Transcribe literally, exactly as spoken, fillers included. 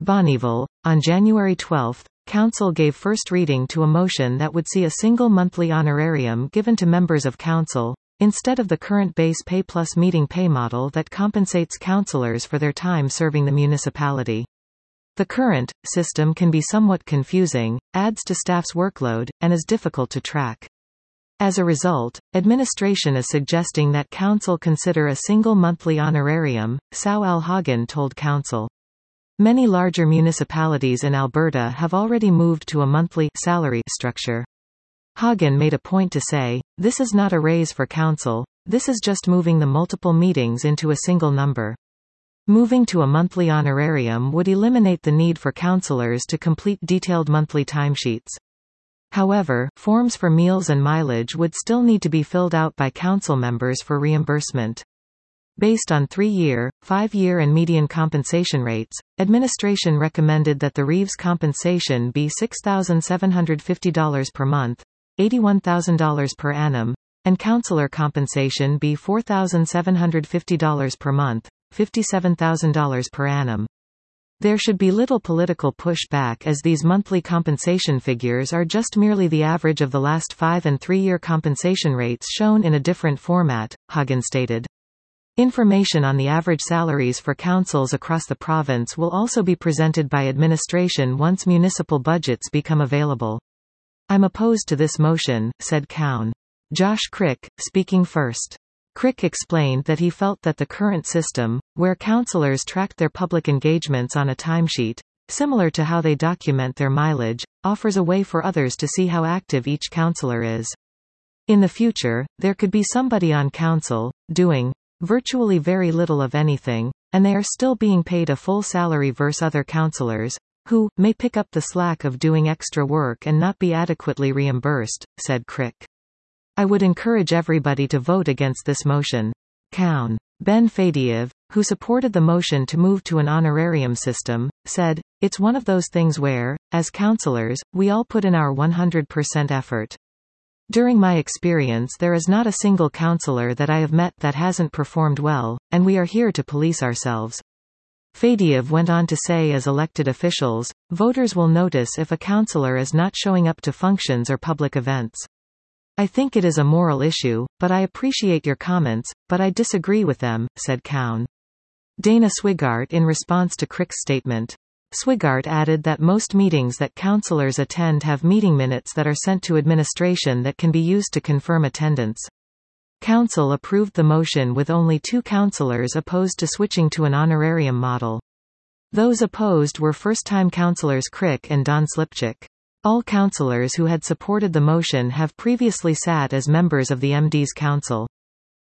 Bonneville. On January twelfth, Council gave first reading to a motion that would see a single monthly honorarium given to members of Council, instead of the current base pay plus meeting pay model that compensates councillors for their time serving the municipality. The current system can be somewhat confusing, adds to staff's workload, and is difficult to track. As a result, administration is suggesting that Council consider a single monthly honorarium, Sal Al-Hagan told Council. Many larger municipalities in Alberta have already moved to a monthly salary structure. Hagan made a point to say, "This is not a raise for Council, this is just moving the multiple meetings into a single number." Moving to a monthly honorarium would eliminate the need for councillors to complete detailed monthly timesheets. However, forms for meals and mileage would still need to be filled out by council members for reimbursement. Based on three-year, five-year and median compensation rates, administration recommended that the Reeves compensation be six thousand seven hundred fifty dollars per month, eighty-one thousand dollars per annum, and councillor compensation be four thousand seven hundred fifty dollars per month, fifty-seven thousand dollars per annum. There should be little political pushback as these monthly compensation figures are just merely the average of the last five- and three-year compensation rates shown in a different format, Hagan stated. Information on the average salaries for councils across the province will also be presented by administration once municipal budgets become available. "I'm opposed to this motion," said Cowan. Josh Crick, speaking first. Crick explained that he felt that the current system, where councillors tracked their public engagements on a timesheet, similar to how they document their mileage, offers a way for others to see how active each councillor is. In the future, there could be somebody on council, doing virtually very little of anything, and they are still being paid a full salary versus other councillors, who may pick up the slack of doing extra work and not be adequately reimbursed, said Crick. "I would encourage everybody to vote against this motion." Cowan. Ben Fadiev, who supported the motion to move to an honorarium system, said, "It's one of those things where, as councillors, we all put in our one hundred percent effort. During my experience there is not a single councillor that I have met that hasn't performed well, and we are here to police ourselves." Fadiev went on to say as elected officials, voters will notice if a councillor is not showing up to functions or public events. "I think it is a moral issue, but I appreciate your comments, but I disagree with them," said Cowan. Dana Swigart in response to Crick's statement. Swigart added that most meetings that councillors attend have meeting minutes that are sent to administration that can be used to confirm attendance. Council approved the motion with only two councillors opposed to switching to an honorarium model. Those opposed were first-time councillors Crick and Don Slipchik. All councillors who had supported the motion have previously sat as members of the M Ds Council.